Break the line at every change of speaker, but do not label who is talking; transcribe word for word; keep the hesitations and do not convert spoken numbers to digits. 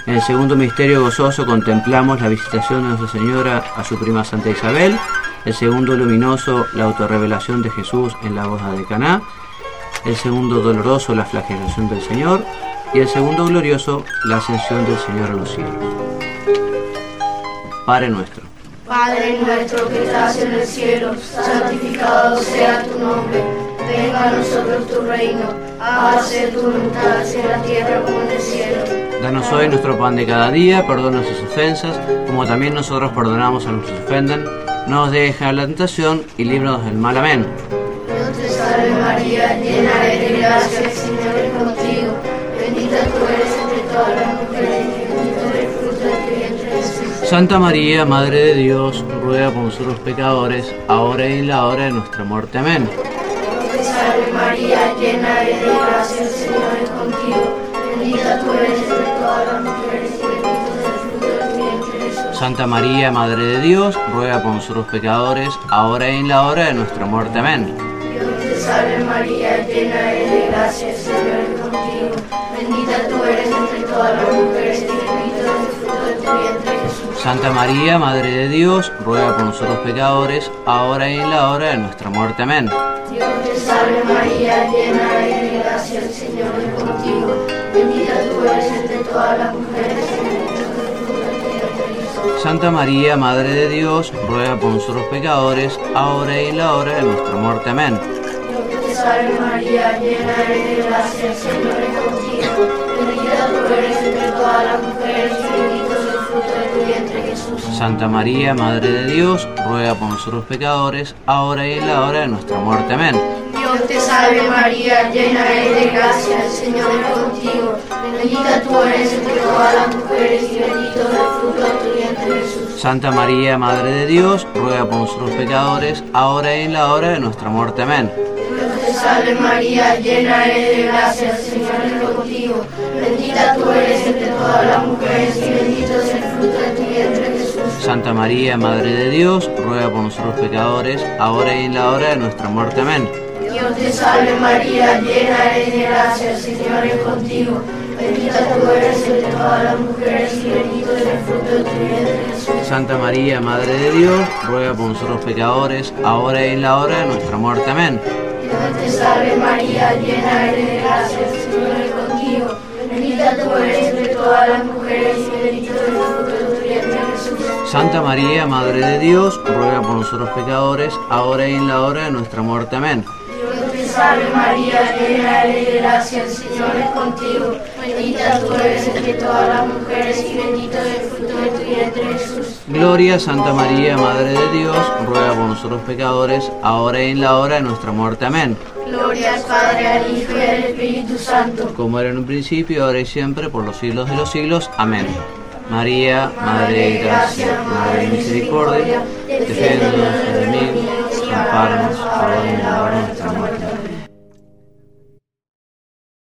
En el segundo misterio gozoso contemplamos la visitación de Nuestra Señora a su prima Santa Isabel. El segundo luminoso, la autorrevelación de Jesús en la boda de Caná. El segundo doloroso, la flagelación del Señor. Y el segundo glorioso, la ascensión del Señor a los cielos. Padre nuestro.
Padre nuestro que estás en el cielo, santificado sea tu nombre. Venga a nosotros tu reino, hágase tu voluntad en la tierra como en el cielo.
Danos hoy nuestro pan de cada día, perdona nuestras ofensas, como también nosotros perdonamos a los que nos ofenden. No nos dejes a la tentación y líbranos del mal. Amén.
Dios te salve María, llena eres de gracia, el Señor es contigo. Bendita tú eres entre todas las mujeres y bendito es el fruto de tu vientre Jesús.
Santa María, Madre de Dios, ruega por nosotros pecadores, ahora y en la hora de nuestra muerte. Amén.
Dios te salve María, llena eres de gracia, el Señor es contigo. Bendita tú eres entre todas las mujeres y bendito es el fruto de tu vientre Jesús.
Santa María, Madre de Dios, ruega por nosotros pecadores, ahora y en la hora de nuestra muerte. Amén.
Dios te salve María, llena eres de gracia, el Señor es contigo. Bendita tú eres entre todas las mujeres y bendito es el fruto de tu vientre Jesús.
Santa María, Madre de Dios, ruega por nosotros pecadores, ahora y en la hora de nuestra muerte. Amén.
Dios te salve María, llena eres de gracia, el Señor es contigo. Bendita tú eres entre todas las mujeres y bendito es el fruto de tu vientre Jesús.
Santa María, Madre de Dios, ruega por nosotros pecadores, ahora y en la hora de nuestra muerte. Amén.
Dios te salve María, llena eres de gracia, el Señor es contigo. Bendita tú eres entre todas las mujeres y bendito es el fruto de tu vientre Jesús.
Santa María, Madre de Dios, ruega por nosotros pecadores, ahora y en la hora de nuestra muerte. Amén.
Dios te salve María, llena eres de gracia, el Señor es contigo. Bendita tú eres entre todas las mujeres y bendito es el fruto de tu vientre Jesús.
Santa María, Madre de Dios, ruega por nosotros pecadores, ahora y en la hora de nuestra muerte. Amén.
Dios te salve María, llena eres de gracia, el Señor es contigo. Bendita tú eres entre todas las mujeres y bendito es el fruto de tu vientre Jesús.
Santa María, Madre de Dios, ruega por nosotros pecadores, ahora y en la hora de nuestra muerte. Amén.
Dios te salve María, llena eres de gracia, el Señor es contigo. Bendita tú eres entre todas las mujeres y bendito es el fruto de tu vientre Jesús.
Santa María, Madre de Dios, ruega por nosotros pecadores, ahora y en la hora de nuestra muerte. Amén.
Dios te salve María, llena eres de gracia, el Señor es contigo. Bendita tú eres entre todas las mujeres y bendito es el fruto de tu vientre Jesús.
Santa María, Madre de Dios, ruega por nosotros pecadores, ahora y en la hora de nuestra muerte. Amén.
Dios te salve María, llena eres de gracia, el Señor es contigo. Bendita tú eres entre todas las mujeres y bendito es el fruto de tu vientre Jesús.
Gloria a Santa María, Madre de Dios, ruega por nosotros pecadores, ahora y en la hora de nuestra muerte. Amén.
Gloria al Padre, al Hijo y al Espíritu Santo.
Como era en un principio, ahora y siempre, por los siglos de los siglos. Amén. María, Madre de Gracia, Madre de Misericordia, defiéndonos de los enemigos, ampáranos, ahora y en la hora de nuestra muerte.